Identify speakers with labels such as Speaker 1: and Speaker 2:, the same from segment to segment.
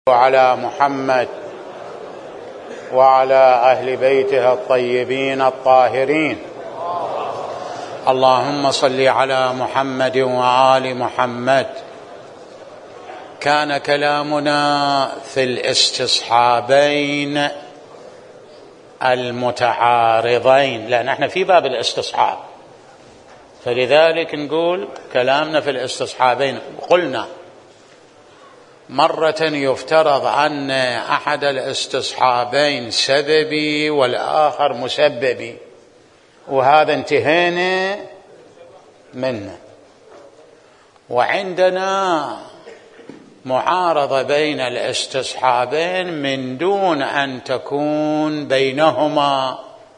Speaker 1: وعلى محمد وعلى أهل بيته الطيبين الطاهرين. اللهم صل على محمد وآل محمد. كان كلامنا في الاستصحابين المتعارضين، لأن احنا في باب الاستصحاب، فلذلك نقول كلامنا في الاستصحابين. قلنا مرة يفترض أن أحد الاستصحابين سببي والآخر مسببي، وهذا انتهينا منه. وعندنا معارضة بين الاستصحابين من دون أن تكون بينهما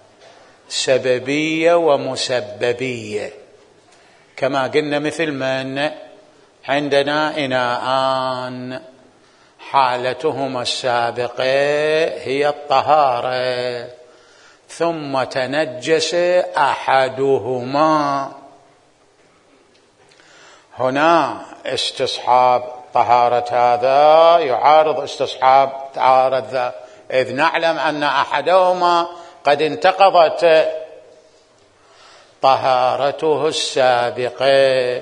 Speaker 1: سببية ومسببية، كما قلنا مثل من عندنا إناءان حالتهما السابقة هي الطهارة، ثم تنجس أحدهما. هنا استصحاب طهارة هذا يعارض استصحاب طهارة ذا، إذ نعلم أن أحدهما قد انتقضت طهارته السابقة.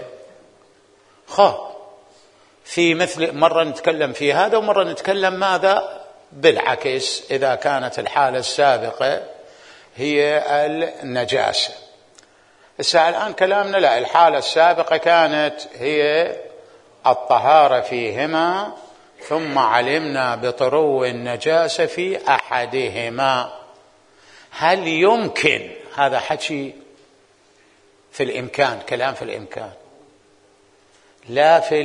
Speaker 1: في مثل مرة نتكلم في هذا ومرة نتكلم ماذا بالعكس، إذا كانت الحالة السابقة هي النجاسة. الآن كلامنا لا، الحالة السابقة كانت هي الطهارة فيهما، ثم علمنا بطرو النجاسة في أحدهما. هل يمكن، هذا حكي في الإمكان، كلام في الإمكان لا في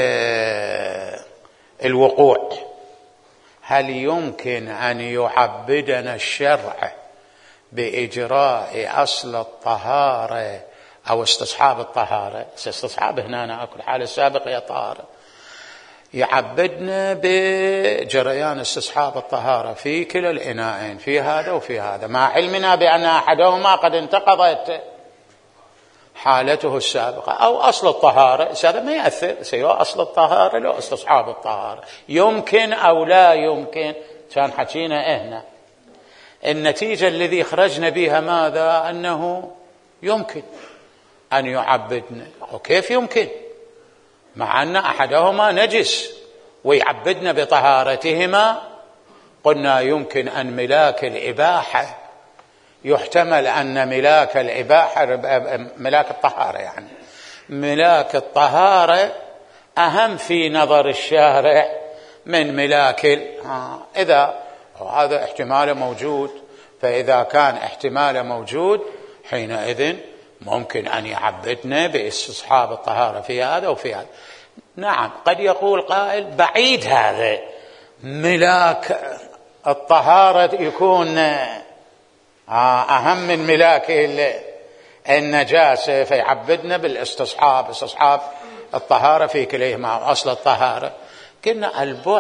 Speaker 1: الوقوع، هل يمكن أن يعبدنا الشرع بإجراء أصل الطهارة أو استصحاب الطهارة؟ استصحاب هنا أنا أكل حالة السابقة يا طهارة، يعبدنا بجريان استصحاب الطهارة في كلا الإناءين، في هذا وفي هذا، مع علمنا بأن أحدهما قد انتقضت حالته السابقة أو أصل الطهارة. هذا ما يأثر، سواء أصل الطهارة لو استصحاب الطهارة، يمكن أو لا يمكن. كان حكينا هنا النتيجة الذي خرجنا بها ماذا؟ أنه يمكن أن يعبدنا. وكيف يمكن مع أن أحدهما نجس ويعبدنا بطهارتهما؟ قلنا يمكن أن ملاك الإباحة، يحتمل أن ملاك الإباحة ملاك الطهارة، يعني ملاك الطهارة أهم في نظر الشارع من ملاك إذا هذا احتماله موجود، فإذا كان احتماله موجود حينئذ ممكن أن يعبدنا باستصحاب الطهارة في هذا وفي هذا. نعم، قد يقول قائل بعيد هذا، ملاك الطهارة يكون أهم من ملاك النجاسة فيعبدنا بالاستصحاب، استصحاب الطهارة في كليهما أصل الطهارة. كنا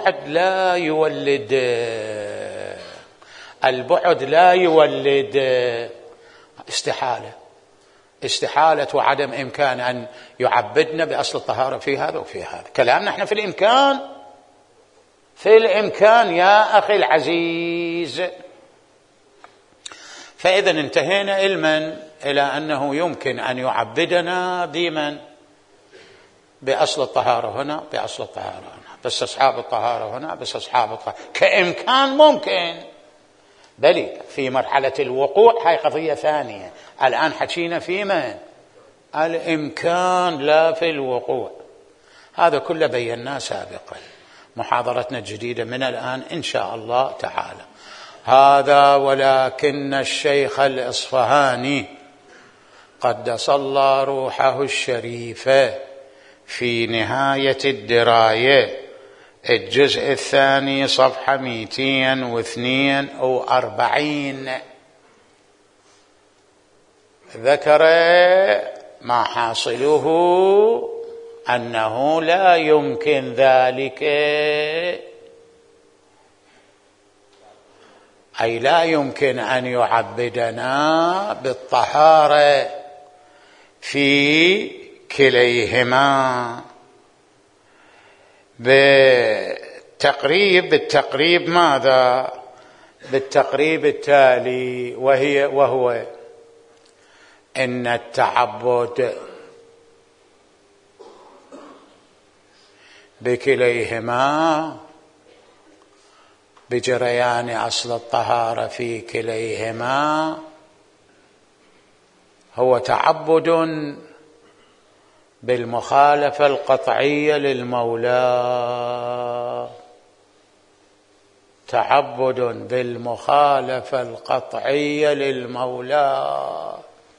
Speaker 1: البعد لا يولد استحالة وعدم إمكان أن يعبدنا بأصل الطهارة في هذا وفي هذا. كلامنا احنا في الإمكان يا أخي العزيز. فإذا انتهينا علما إلى أنه يمكن أن يعبدنا بمن؟ بأصل الطهارة هنا، بأصل الطهارة هنا، بس أصحاب الطهارة هنا، بس أصحاب الطهارة، كإمكان ممكن. بل في مرحلة الوقوع هاي قضية ثانية. الآن حكينا في من؟ الإمكان لا في الوقوع. هذا كله بيناه سابقا. محاضرتنا الجديدة من الآن إن شاء الله تعالى هذا. ولكن الشيخ الإصفهاني قدس الله روحه الشريفة في نهاية الدراية الجزء الثاني صفحة 242 ذكر ما حاصله أنه لا يمكن ذلك، أي لا يمكن أن يعبدنا بالطهارة في كليهما بالتقريب ماذا؟ بالتقريب التالي، وهو إن التعبد بكليهما بجريان أصل الطهارة في كليهما هو تعبد بالمخالفة القطعية للمولى، تعبد بالمخالفة القطعية للمولى،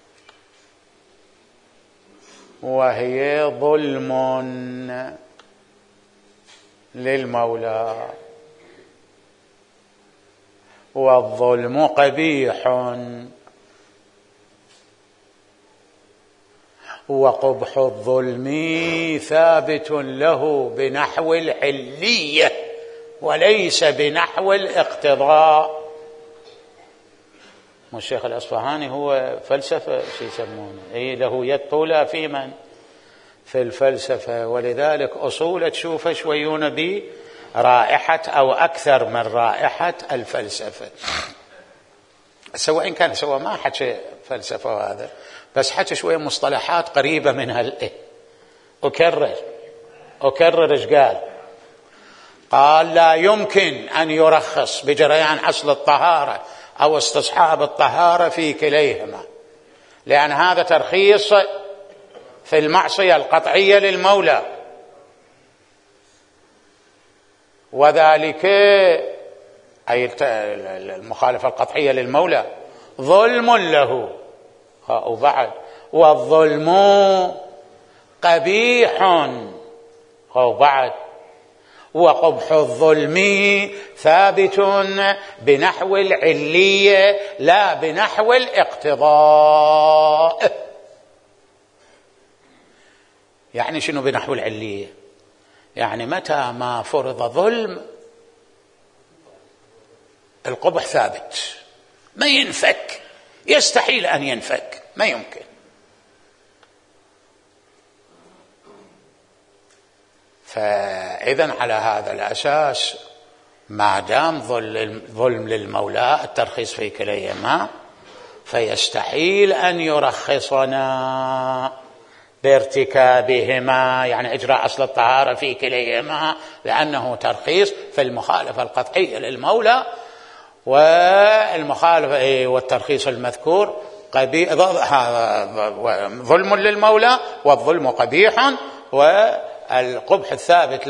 Speaker 1: وهي ظلم للمولى، والظلم قبيح، وقبح الظلم ثابت له بنحو العلية وليس بنحو الاقتضاء. الشيخ الأصفهاني هو فلسفة شو يسمونه، له يد طولة في من؟ في الفلسفة، ولذلك أصول تشوفه شويون برائحة أو أكثر من رائحة الفلسفة، سواء كان سواء ما حكي فلسفة وهذا، بس حكي شوية مصطلحات قريبة من أكرر إيش قال لا يمكن أن يرخص بجريان أصل الطهارة أو استصحاب الطهارة في كليهما، لأن هذا ترخيص في المعصية القطعية للمولى، وذلك أي المخالفة القطعية للمولى ظلم له، وبعد والظلم قبيح، وبعد وقبح الظلم ثابت بنحو العلية لا بنحو الاقتضاء. يعني شنو بنحو العلية؟ يعني متى ما فرض ظلم القبح ثابت ما ينفك، يستحيل أن ينفك، ما يمكن. فإذن على هذا الأساس ما دام ظلم للمولى الترخيص في كليهما، فيستحيل أن يرخصنا بارتكابهما، يعني إجراء أصل الطهارة في كليهما، لأنه ترخيص في المخالفة القطعية للمولى، والمخالفة والترخيص المذكور ظلم للمولى والظلم قبيح، والقبح الثابت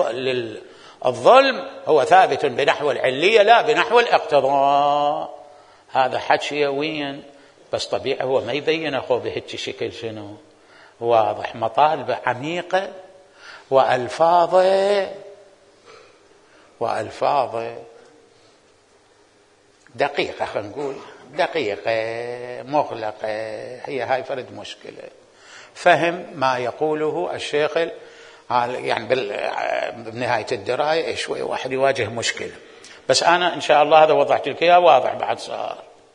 Speaker 1: للظلم هو ثابت بنحو العلية لا بنحو الاقتضاء. هذا حكي وين بس طبيعي هو ما يبين أخوه بهيك شكل، شنو واضح، مطالب عميقة وألفاظه دقيقة، خلينا نقول دقيقة مغلقة، هي هاي فرد مشكلة. فهم ما يقوله الشيخ يعني بنهاية الدراية شوي واحد يواجه مشكلة، بس أنا إن شاء الله هذا وضحت لك إياه واضح بعد صار.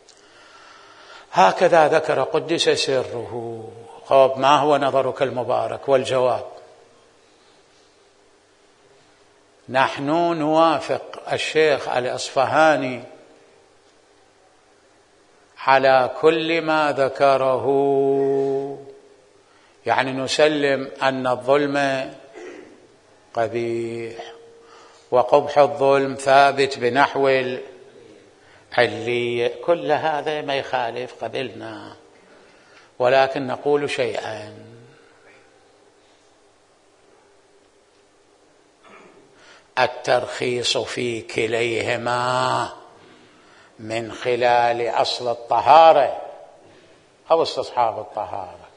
Speaker 1: هكذا ذكر قدس سره. طب ما هو نظرك المبارك؟ والجواب نحن نوافق الشيخ الأصفهاني على كل ما ذكره، يعني نسلم أن الظلم قبيح وقبح الظلم ثابت بنحو العلية، كل هذا ما يخالف قبلنا، ولكن نقول شيئا، الترخيص في كليهما من خلال أصل الطهارة أو استصحاب الطهارة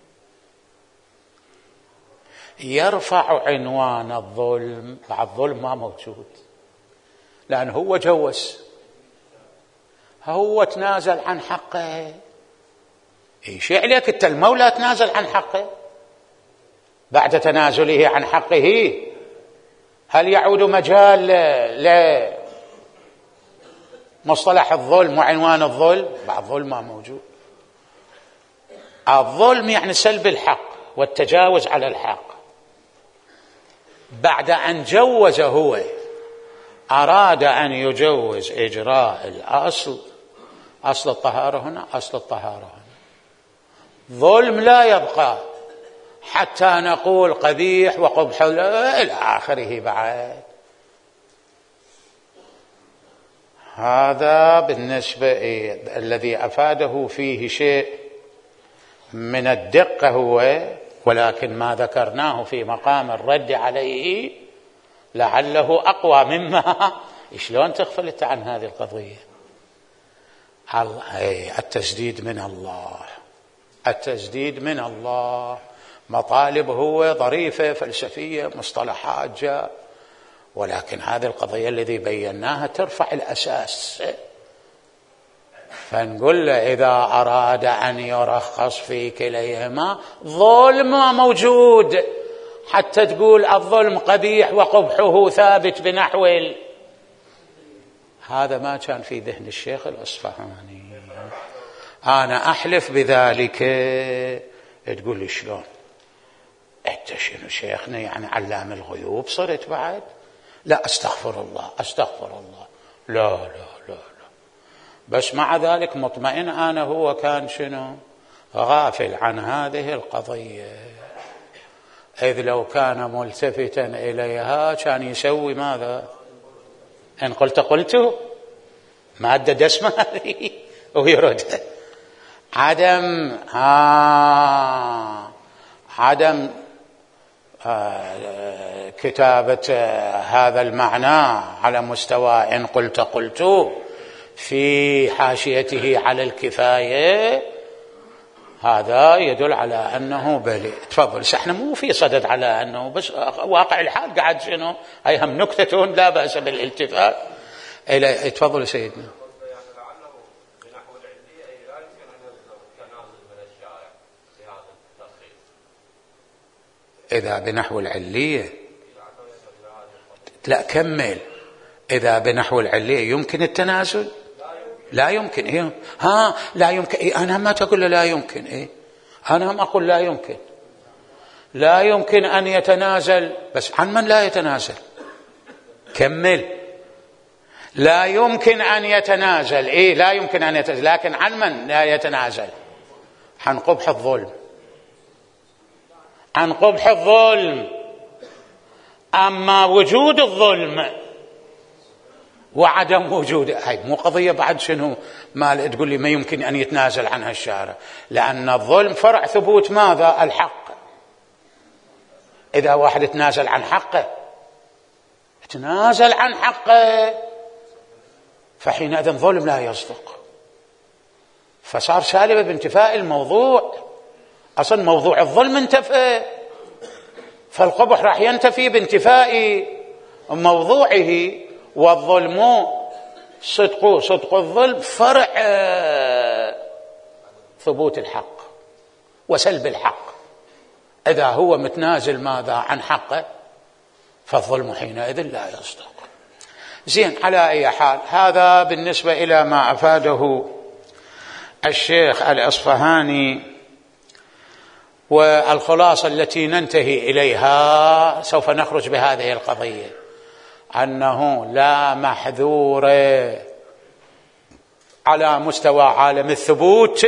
Speaker 1: يرفع عنوان الظلم. بعد الظلم ما موجود، لأن هو جوز، هو تنازل عن حقه. ايش عليك انت؟ المولى تنازل عن حقه، بعد تنازله عن حقه هل يعود مجال لمصطلح الظلم وعنوان الظلم؟ بعد الظلم ما موجود. الظلم يعني سلب الحق والتجاوز على الحق، بعد أن جوز هو أراد أن يجوز إجراء الأصل، أصل الطهارة هنا، أصل الطهارة هنا، ظلم لا يبقى حتى نقول قبيح وقبح إلى آخره بعد. هذا بالنسبة الذي أفاده فيه شيء من الدقة هو، ولكن ما ذكرناه في مقام الرد عليه لعله أقوى مما شلون تغفلت عن هذه القضية. التسديد من الله، التسديد من الله. مطالب هو ظريفة فلسفية مصطلحات جاء، ولكن هذه القضية الذي بيناها ترفع الأساس. فنقول له إذا أراد أن يرخص في كليهما ظلم موجود، حتى تقول الظلم قبيح وقبحه ثابت بنحو هذا ما كان في ذهن الشيخ الأصفهاني. أنا أحلف بذلك. تقول لي شلون أنت شنو شيخنا يعني علام الغيوب صرت بعد؟ لا أستغفر الله أستغفر الله، لا لا لا لا، بس مع ذلك مطمئن أنا هو كان شنو غافل عن هذه القضية، إذ لو كان ملتفتا إليها كان يسوي ماذا؟ إن قلت مادة دسمة هذه ويرد عدم كتابة هذا المعنى على مستوى إن قلت في حاشيته على الكفاية، هذا يدل على أنه بلي. تفضل. احنا مو في صدد على أنه، بس واقع الحال قاعد شنو أيهم نكتة لا بأس بالالتفات إلى. تفضل سيدنا. إذا بنحو العلية لا كمل. إذا بنحو العلية يمكن التنازل؟ لا يمكن. لا يمكن. أنا ما تقول لا يمكن. أنا ما أقول لا يمكن. لا يمكن أن يتنازل، بس عن من لا يتنازل؟ كمل. لا يمكن أن يتنازل. لا يمكن أن يتنازل، لكن عن من لا يتنازل؟ عن قبح الظلم، عن قبح الظلم. أما وجود الظلم وعدم وجوده هاي مو قضية بعد شنو ما تقول لي ما يمكن أن يتنازل عنها الشارع، لأن الظلم فرع ثبوت ماذا؟ الحق. إذا واحد تنازل عن حقه فحينئذ ظلم لا يصدق، فصار سالبة بانتفاء الموضوع. أصلا موضوع الظلم انتفى، فالقبح راح ينتفي بانتفاء موضوعه. والظلم صدق الظلم فرع ثبوت الحق وسلب الحق. إذا هو متنازل ماذا؟ عن حقه، فالظلم حينئذ لا يصدق. زين، على أي حال هذا بالنسبة إلى ما أفاده الشيخ الأصفهاني. والخلاصة التي ننتهي إليها سوف نخرج بهذه القضية، أنه لا محذور على مستوى عالم الثبوت،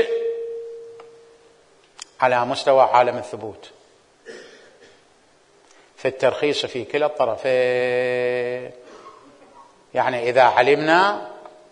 Speaker 1: على مستوى عالم الثبوت في الترخيص في كلا الطرفين. يعني إذا علمنا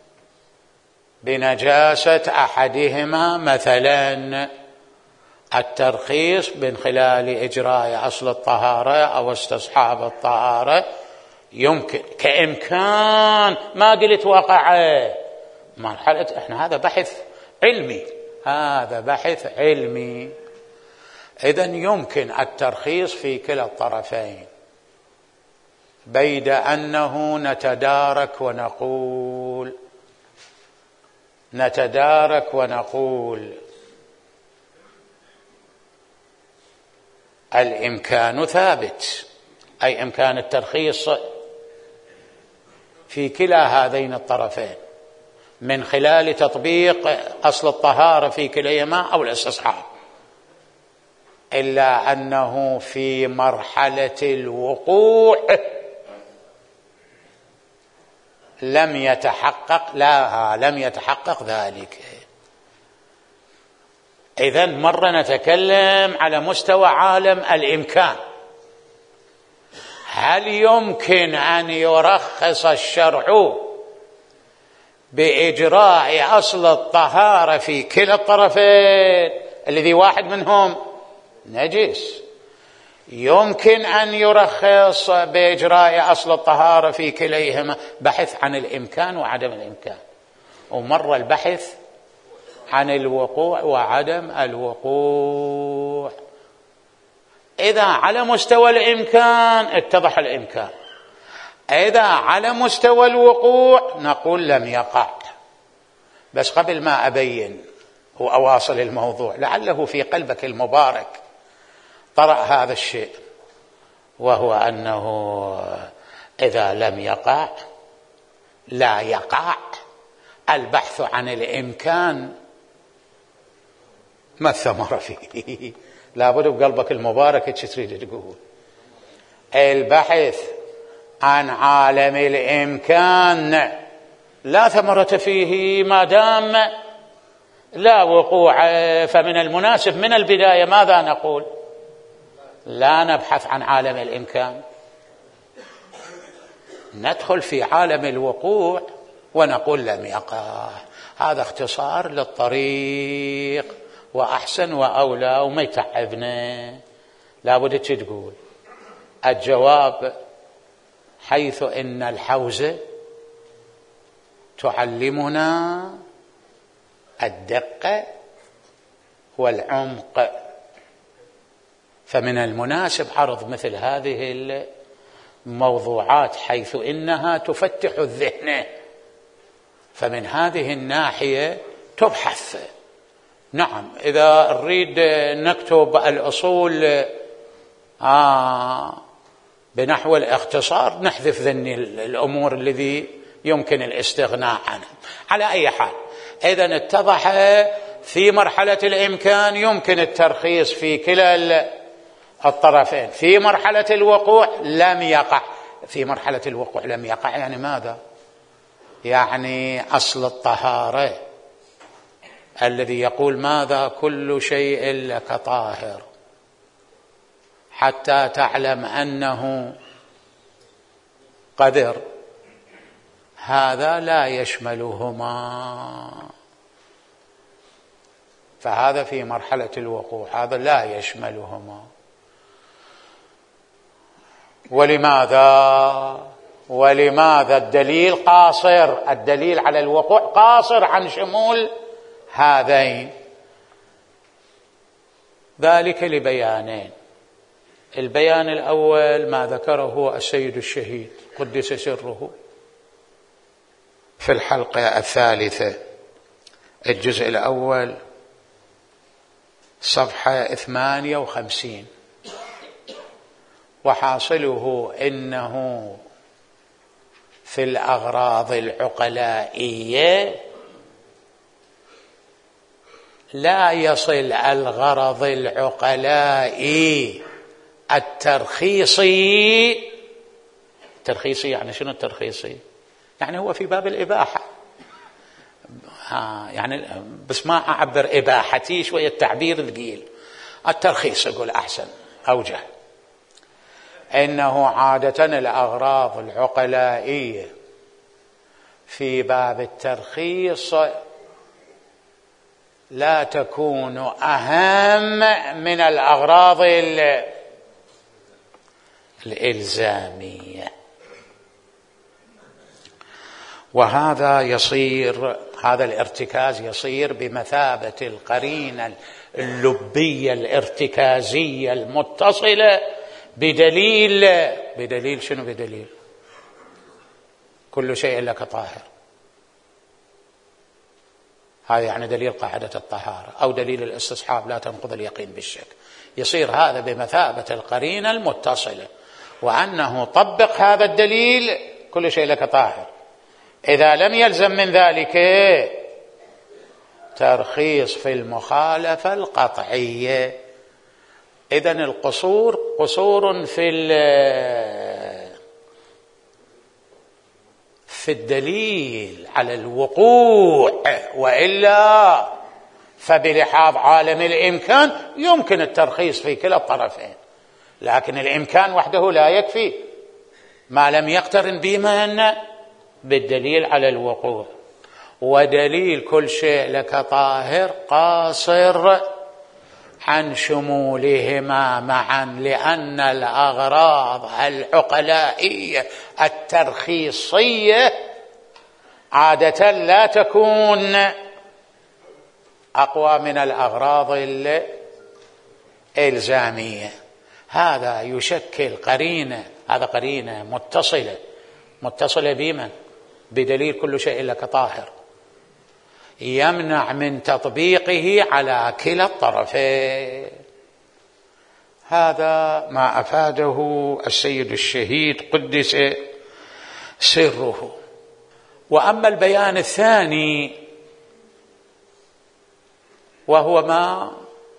Speaker 1: بنجاسة أحدهما مثلا، الترخيص من خلال إجراء أصل الطهارة أو استصحاب الطهارة يمكن كإمكان. ما قلت وقع مرحلة، احنا هذا بحث علمي، هذا بحث علمي. إذن يمكن الترخيص في كلا الطرفين، بيد أنه نتدارك ونقول الإمكان ثابت، أي إمكان الترخيص في كلا هذين الطرفين من خلال تطبيق أصل الطهارة في كليهما أو الاستصحاب، إلا أنه في مرحلة الوقوع لم يتحقق، لا لم يتحقق ذلك. إذن مرة نتكلم على مستوى عالم الإمكان. هل يمكن أن يرخص الشرع بإجراء أصل الطهارة في كلا الطرفين الذي واحد منهم نجس؟ يمكن أن يرخص بإجراء أصل الطهارة في كليهما، بحث عن الإمكان وعدم الإمكان، ومر البحث عن الوقوع وعدم الوقوع. إذا على مستوى الإمكان اتضح الإمكان، إذا على مستوى الوقوع نقول لم يقع. بس قبل ما أبين وأواصل الموضوع، لعله في قلبك المبارك طرأ هذا الشيء، وهو أنه إذا لم يقع لا يقع. البحث عن الإمكان ما الثمرة فيه؟ لابد بقلبك المبارك ايش تريد تقول؟ البحث عن عالم الإمكان لا ثمرة فيه ما دام لا وقوع. فمن المناسب من البداية ماذا نقول؟ لا نبحث عن عالم الإمكان، ندخل في عالم الوقوع ونقول لم يقع. هذا اختصار للطريق وأحسن وأولى وما يتعبنا. لابد تقول الجواب حيث إن الحوزة تعلمنا الدقة والعمق، فمن المناسب عرض مثل هذه الموضوعات حيث إنها تفتح الذهن، فمن هذه الناحية تبحث. نعم، إذا نريد نكتب الأصول بنحو الاختصار نحذف ذني الأمور الذي يمكن الاستغناء عنها. على أي حال، إذن اتضح في مرحلة الإمكان يمكن الترخيص في كلا الطرفين. في مرحلة الوقوع لم يقع. في مرحلة الوقوع لم يقع يعني ماذا؟ يعني أصل الطهارة الذي يقول ماذا؟ كل شيء لك طاهر حتى تعلم أنه قدر، هذا لا يشملهما. فهذا في مرحلة الوقوع، هذا لا يشملهما. ولماذا الدليل قاصر؟ الدليل على الوقوع قاصر عن شمول هذين. ذلك لبيانين. البيان الأول ما ذكره السيد الشهيد قدس سره في الحلقة الثالثة الجزء الأول صفحة 58، وحاصله إنه في الأغراض العقلائية لا يصل الغرض العقلائي الترخيصي يعني شنو الترخيصي؟ يعني هو في باب الإباحة. يعني بس ما أعبر إباحتي، شوية التعبير ثقيل. الترخيص يقول أحسن أوجه. إنه عادة الأغراض العقلائية في باب الترخيص لا تكون أهم من الأغراض الإلزامية. وهذا يصير، هذا الارتكاز يصير بمثابة القرينة اللبية الارتكازية المتصلة بدليل شنو؟ بدليل كل شيء لك طاهر. هذا يعني دليل قاعدة الطهارة أو دليل الاستصحاب لا تنقض اليقين بالشك. يصير هذا بمثابة القرينة المتصلة، وأنه طبق هذا الدليل كل شيء لك طاهر. إذا لم يلزم من ذلك ترخيص في المخالفة القطعية. إذن القصور في الدليل على الوقوع، وإلا فبلحاظ عالم الإمكان يمكن الترخيص في كلا الطرفين، لكن الإمكان وحده لا يكفي ما لم يقترن بمن بالدليل على الوقوع. ودليل كل شيء لك طاهر قاصر عن شمولهما معا، لأن الأغراض العقلائية الترخيصية عادة لا تكون أقوى من الأغراض الإلزامية. هذا يشكل قرينة، هذا قرينة متصلة بمن؟ بدليل كل شيء لك طاهر، يمنع من تطبيقه على كلا الطرفين. هذا ما أفاده السيد الشهيد قدس سره. وأما البيان الثاني وهو ما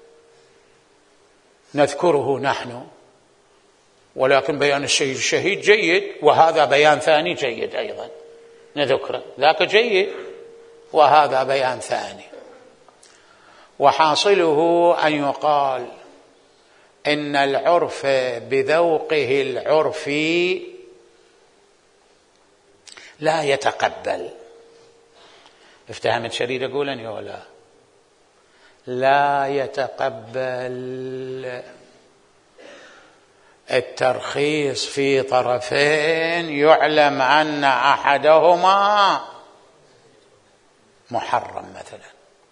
Speaker 1: نذكره نحن، ولكن بيان السيد الشهيد جيد، وهذا بيان ثاني جيد أيضا نذكره، ذاك جيد وهذا بيان ثاني. وحاصله أن يقال إن العرف بذوقه العرفي لا يتقبل. افتهمت شديد أقولني ولا لا يتقبل الترخيص في طرفين يعلم أن أحدهما محرم، مثلا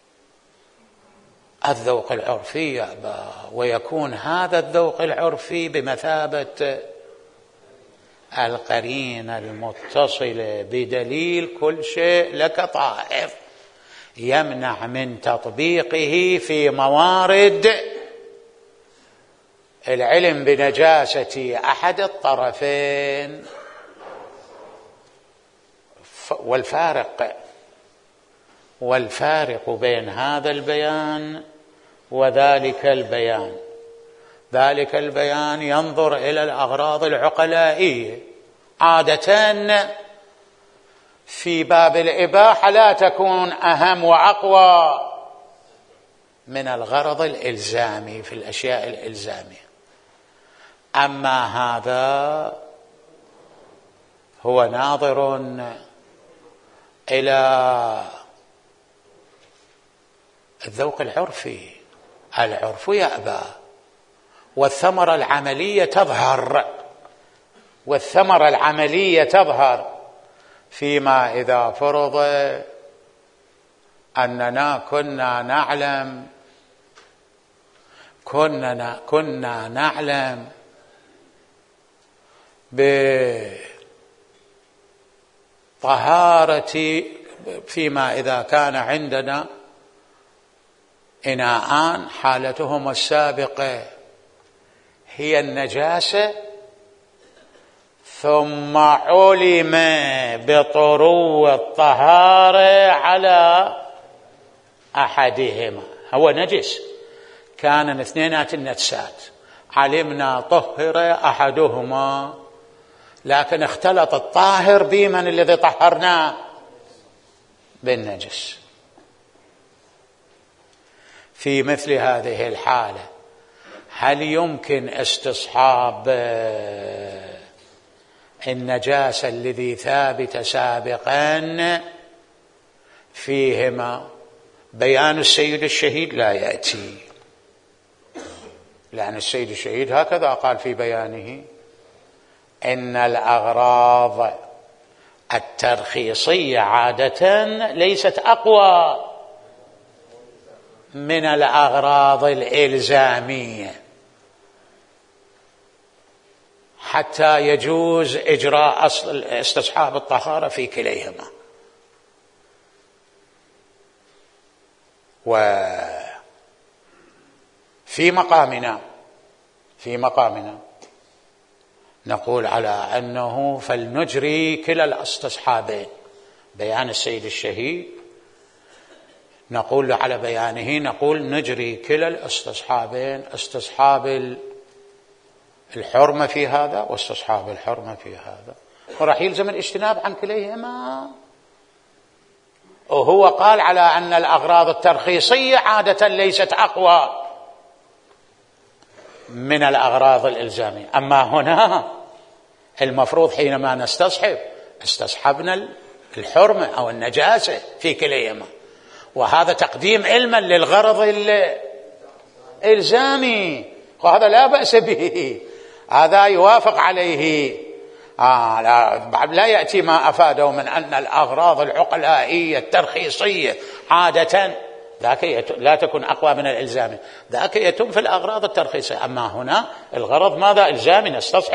Speaker 1: الذوق العرفي يأبى، ويكون هذا الذوق العرفي بمثابة القرينة المتصلة بدليل كل شيء لك طاهر، يمنع من تطبيقه في موارد العلم بنجاسة أحد الطرفين. والفارق بين هذا البيان وذلك البيان، ذلك البيان ينظر إلى الأغراض العقلائية، عادة في باب الإباحة لا تكون أهم وأقوى من الغرض الإلزامي في الأشياء الإلزامية. أما هذا هو ناظر إلى الذوق العرفي، العرف يأبى، والثمرة العملية تظهر فيما إذا فرض أننا كنا نعلم بطهارة، فيما إذا كان عندنا إناءان حالتهما السابقة هي النجاسة، ثم علم بطرو الطهارة على أحدهما، هو نجس، كان اثنينات النجسات، علمنا طهر أحدهما، لكن اختلط الطاهر بمن الذي طهرناه؟ بالنجس. في مثل هذه الحالة هل يمكن استصحاب النجاسة الذي ثابت سابقا فيهما؟ بيان السيد الشهيد لا يأتي، لأن السيد الشهيد هكذا قال في بيانه: إن الأغراض الترخيصية عادة ليست أقوى من الأغراض الإلزامية حتى يجوز إجراء استصحاب الطهارة في كليهما. وفي مقامنا نقول على أنه فلنجري كلا الاستصحابين، بيان السيد الشهيد نقول على بيانه، نقول نجري كلا الاستصحابين، استصحاب الحرمة في هذا واستصحاب الحرمة في هذا، وراح يلزم الاجتناب عن كليهما. وهو قال على أن الأغراض الترخيصية عادة ليست أقوى من الأغراض الإلزامية. أما هنا المفروض حينما استصحبنا الحرمة أو النجاسة في كليهما، وهذا تقديم علما للغرض الإلزامي، وهذا لا بأس به، هذا يوافق عليه. لا يأتي ما أفاده من أن الأغراض العقلائية الترخيصية عادة ذاك لا تكون أقوى من الإلزامي، ذاك يتم في الأغراض الترخيصية. أما هنا الغرض ماذا؟ إلزامي،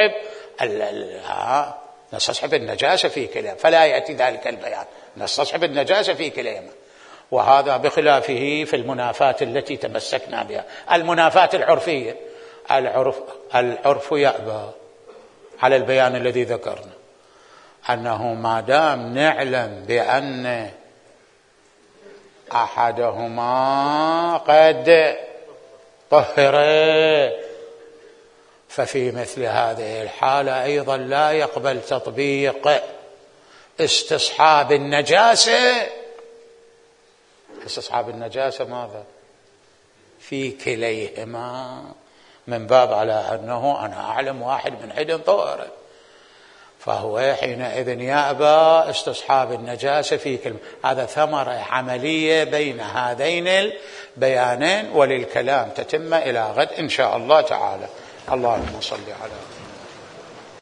Speaker 1: نستصحب النجاسة في كليهما، فلا يأتي ذلك البيان، نستصحب النجاسة في كليهما. وهذا بخلافه في المنافات التي تمسكنا بها، المنافات العرفية. العرف يأبى على البيان الذي ذكرنا، أنه ما دام نعلم بأن أحدهما قد طهر، ففي مثل هذه الحالة أيضا لا يقبل تطبيق استصحاب النجاسة. استصحاب النجاسة ماذا؟ في كليهما، من باب على أنه أنا أعلم واحد من حد طهر، فهو حينئذ يأبى استصحاب النجاسة في كلمة. هذا ثمرة عملية بين هذين البيانين، وللكلام تتم إلى غد إن شاء الله تعالى. اللهم صل على